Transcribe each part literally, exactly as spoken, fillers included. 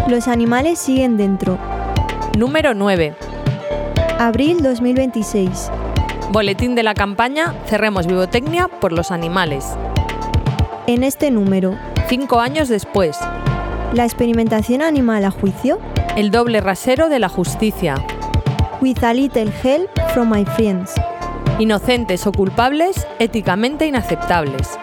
Los animales siguen dentro. Número nueve. Abril dos mil veintiséis. Boletín de la campaña Cerremos Vivotecnia por los animales. En este número. Cinco años después. ¿La experimentación animal a juicio? El doble rasero de la justicia. With a little help from my friends. Inocentes o culpables, éticamente inaceptables.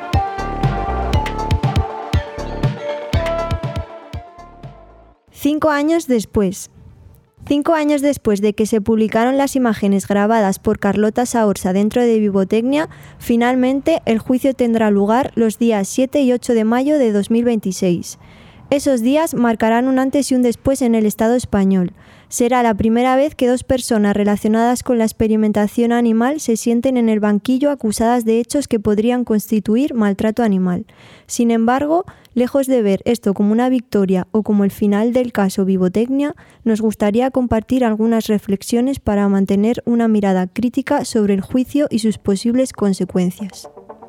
Cinco años después. Cinco años después de que se publicaron las imágenes grabadas por Carlota Saorsa dentro de Vivotecnia, finalmente el juicio tendrá lugar los días siete y ocho de mayo de dos mil veintiséis. Esos días marcarán un antes y un después en el Estado español. Será la primera vez que dos personas relacionadas con la experimentación animal se sienten en el banquillo acusadas de hechos que podrían constituir maltrato animal. Sin embargo, lejos de ver esto como una victoria o como el final del caso Vivotecnia, nos gustaría compartir algunas reflexiones para mantener una mirada crítica sobre el juicio y sus posibles consecuencias.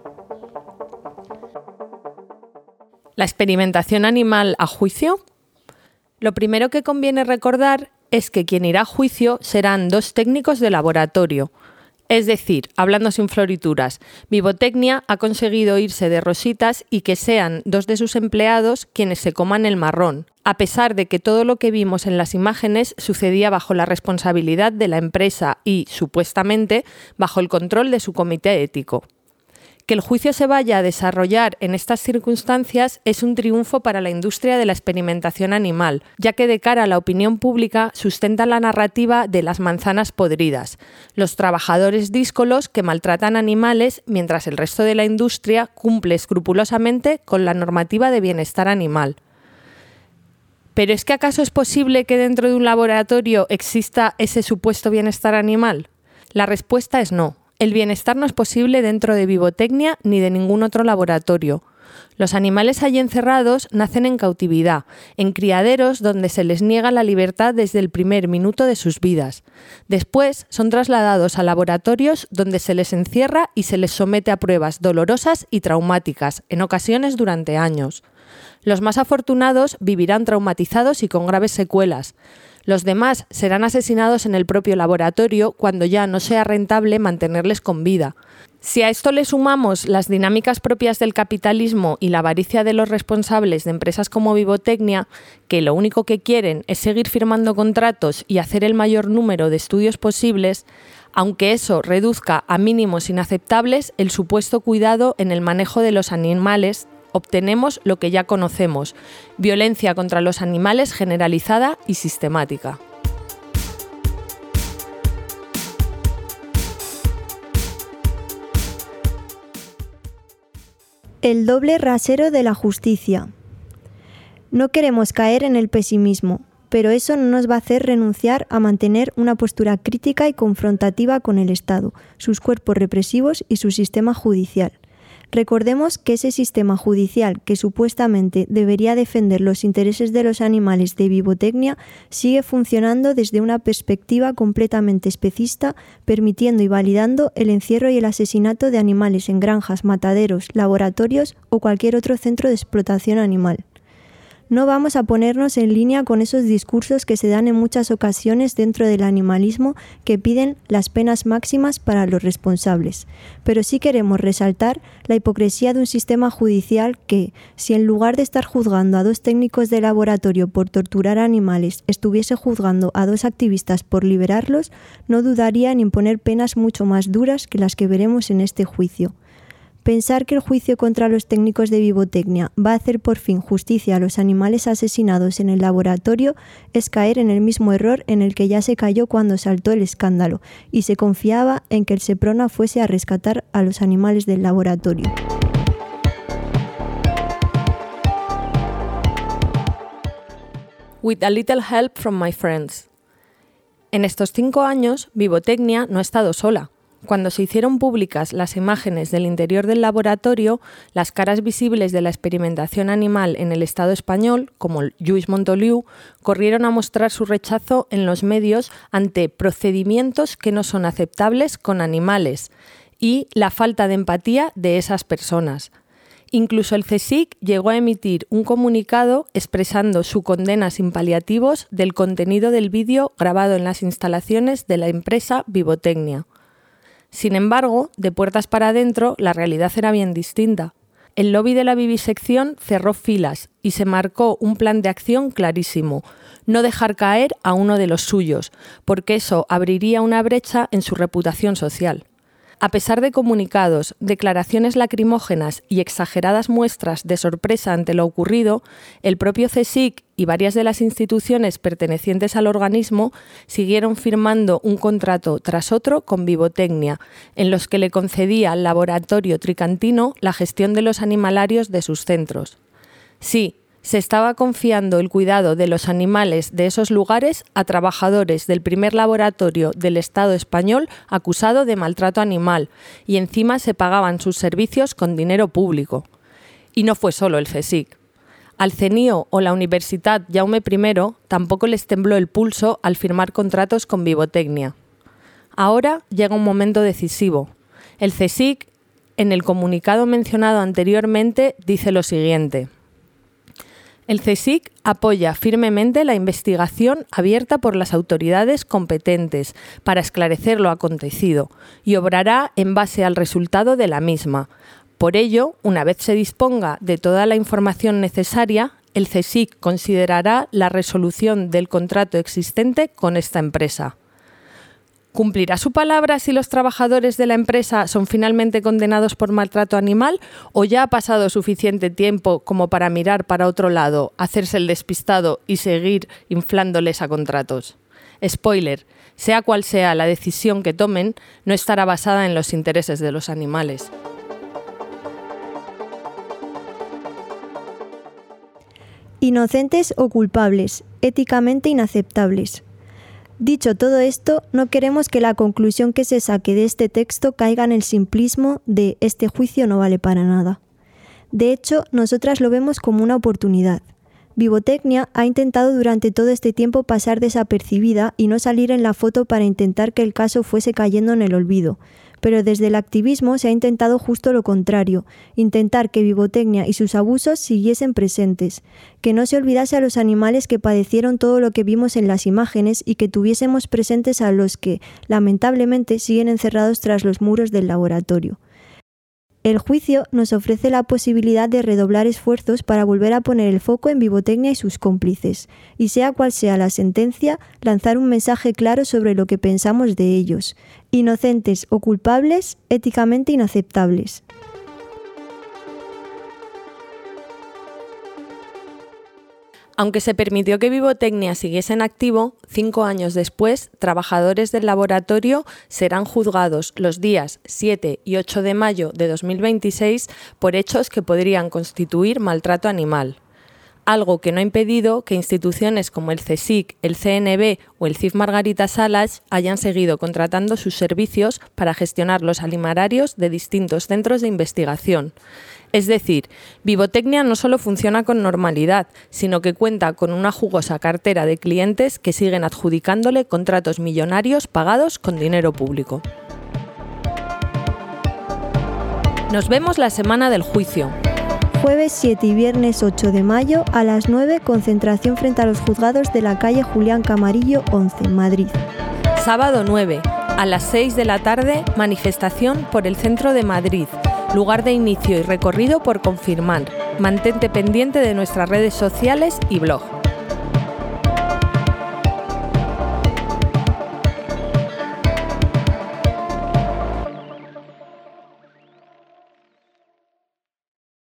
¿La experimentación animal a juicio? Lo primero que conviene recordar es que quien irá a juicio serán dos técnicos de laboratorio. Es decir, hablando sin florituras, Vivotecnia ha conseguido irse de rositas y que sean dos de sus empleados quienes se coman el marrón, a pesar de que todo lo que vimos en las imágenes sucedía bajo la responsabilidad de la empresa y, supuestamente, bajo el control de su comité ético. Que el juicio se vaya a desarrollar en estas circunstancias es un triunfo para la industria de la experimentación animal, ya que de cara a la opinión pública sustenta la narrativa de las manzanas podridas, los trabajadores díscolos que maltratan animales mientras el resto de la industria cumple escrupulosamente con la normativa de bienestar animal. ¿Pero es que acaso es posible que dentro de un laboratorio exista ese supuesto bienestar animal? La respuesta es no. El bienestar no es posible dentro de Vivotecnia ni de ningún otro laboratorio. Los animales allí encerrados nacen en cautividad, en criaderos donde se les niega la libertad desde el primer minuto de sus vidas. Después son trasladados a laboratorios donde se les encierra y se les somete a pruebas dolorosas y traumáticas, en ocasiones durante años. Los más afortunados vivirán traumatizados y con graves secuelas. Los demás serán asesinados en el propio laboratorio cuando ya no sea rentable mantenerles con vida. Si a esto le sumamos las dinámicas propias del capitalismo y la avaricia de los responsables de empresas como Vivotecnia, que lo único que quieren es seguir firmando contratos y hacer el mayor número de estudios posibles, aunque eso reduzca a mínimos inaceptables el supuesto cuidado en el manejo de los animales, obtenemos lo que ya conocemos: violencia contra los animales generalizada y sistemática. El doble rasero de la justicia. No queremos caer en el pesimismo, pero eso no nos va a hacer renunciar a mantener una postura crítica y confrontativa con el Estado, sus cuerpos represivos y su sistema judicial. Recordemos que ese sistema judicial que supuestamente debería defender los intereses de los animales de Vivotecnia sigue funcionando desde una perspectiva completamente especista, permitiendo y validando el encierro y el asesinato de animales en granjas, mataderos, laboratorios o cualquier otro centro de explotación animal. No vamos a ponernos en línea con esos discursos que se dan en muchas ocasiones dentro del animalismo que piden las penas máximas para los responsables, pero sí queremos resaltar la hipocresía de un sistema judicial que, si en lugar de estar juzgando a dos técnicos de laboratorio por torturar animales, estuviese juzgando a dos activistas por liberarlos, no dudaría en imponer penas mucho más duras que las que veremos en este juicio. Pensar que el juicio contra los técnicos de Vivotecnia va a hacer por fin justicia a los animales asesinados en el laboratorio es caer en el mismo error en el que ya se cayó cuando saltó el escándalo y se confiaba en que el Seprona fuese a rescatar a los animales del laboratorio. With a little help from my friends. En estos cinco años, Vivotecnia no ha estado sola. Cuando se hicieron públicas las imágenes del interior del laboratorio, las caras visibles de la experimentación animal en el Estado español, como Lluís Montoliu, corrieron a mostrar su rechazo en los medios ante procedimientos que no son aceptables con animales y la falta de empatía de esas personas. Incluso el CSIC llegó a emitir un comunicado expresando su condena sin paliativos del contenido del vídeo grabado en las instalaciones de la empresa Vivotecnia. Sin embargo, de puertas para adentro, la realidad era bien distinta. El lobby de la vivisección cerró filas y se marcó un plan de acción clarísimo: no dejar caer a uno de los suyos, porque eso abriría una brecha en su reputación social. A pesar de comunicados, declaraciones lacrimógenas y exageradas muestras de sorpresa ante lo ocurrido, el propio CSIC y varias de las instituciones pertenecientes al organismo siguieron firmando un contrato tras otro con Vivotecnia, en los que le concedía al laboratorio tricantino la gestión de los animalarios de sus centros. Sí, se estaba confiando el cuidado de los animales de esos lugares a trabajadores del primer laboratorio del Estado español acusado de maltrato animal, y encima se pagaban sus servicios con dinero público. Y no fue solo el CSIC. Al CENIO o la Universitat Jaume primero tampoco les tembló el pulso al firmar contratos con Vivotecnia. Ahora llega un momento decisivo. El CSIC, en el comunicado mencionado anteriormente, dice lo siguiente: el CSIC apoya firmemente la investigación abierta por las autoridades competentes para esclarecer lo acontecido y obrará en base al resultado de la misma. Por ello, una vez se disponga de toda la información necesaria, el CSIC considerará la resolución del contrato existente con esta empresa. ¿Cumplirá su palabra si los trabajadores de la empresa son finalmente condenados por maltrato animal, o ya ha pasado suficiente tiempo como para mirar para otro lado, hacerse el despistado y seguir inflándoles a contratos? Spoiler, sea cual sea la decisión que tomen, no estará basada en los intereses de los animales. Inocentes o culpables, éticamente inaceptables. Dicho todo esto, no queremos que la conclusión que se saque de este texto caiga en el simplismo de este juicio no vale para nada. De hecho, nosotras lo vemos como una oportunidad. Vivotecnia ha intentado durante todo este tiempo pasar desapercibida y no salir en la foto para intentar que el caso fuese cayendo en el olvido, pero desde el activismo se ha intentado justo lo contrario, intentar que Vivotecnia y sus abusos siguiesen presentes, que no se olvidase a los animales que padecieron todo lo que vimos en las imágenes y que tuviésemos presentes a los que, lamentablemente, siguen encerrados tras los muros del laboratorio. El juicio nos ofrece la posibilidad de redoblar esfuerzos para volver a poner el foco en Vivotecnia y sus cómplices, y sea cual sea la sentencia, lanzar un mensaje claro sobre lo que pensamos de ellos, inocentes o culpables, éticamente inaceptables. Aunque se permitió que Vivotecnia siguiese en activo, cinco años después, trabajadores del laboratorio serán juzgados los días siete y ocho de mayo de dos mil veintiséis por hechos que podrían constituir maltrato animal. Algo que no ha impedido que instituciones como el CSIC, el C N B o el C I F Margarita Salas hayan seguido contratando sus servicios para gestionar los animalarios de distintos centros de investigación. Es decir, Vivotecnia no solo funciona con normalidad, sino que cuenta con una jugosa cartera de clientes que siguen adjudicándole contratos millonarios pagados con dinero público. Nos vemos la semana del juicio. Jueves siete y viernes ocho de mayo a las nueve, concentración frente a los juzgados de la calle Julián Camarillo once, Madrid. Sábado nueve, a las seis de la tarde, manifestación por el centro de Madrid. Lugar de inicio y recorrido por confirmar. Mantente pendiente de nuestras redes sociales y blog.